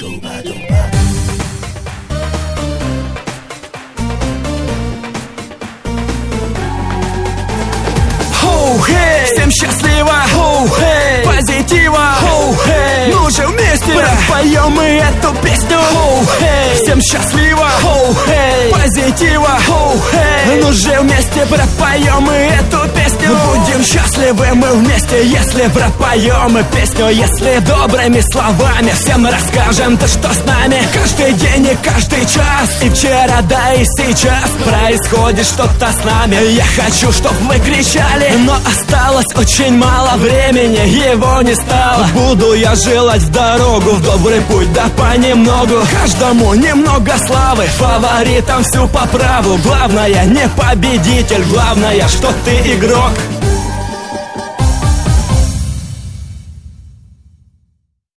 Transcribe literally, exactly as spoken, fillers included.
Всем счастливо, оу, hey. Позитива, оу, hey. Ну же вместе пропоем мы эту песню, оу, hey. Всем счастливо, оу, hey. Позитива, оу, hey. Ну же вместе пропоем мы эту песню. Будем счастливы мы вместе, если пропоем мы песню. Если добрыми словами всем расскажем то, что с нами каждый день и каждый час. И вчера, да и сейчас происходит что-то с нами. Я хочу, чтоб вы кричали, но осталось очень мало времени, его не стало. Буду я желать в дорогу, в добрый путь, да понемногу. Каждому немного славы, фаворитам всю по праву. Главное не победитель, главное, что ты игрок.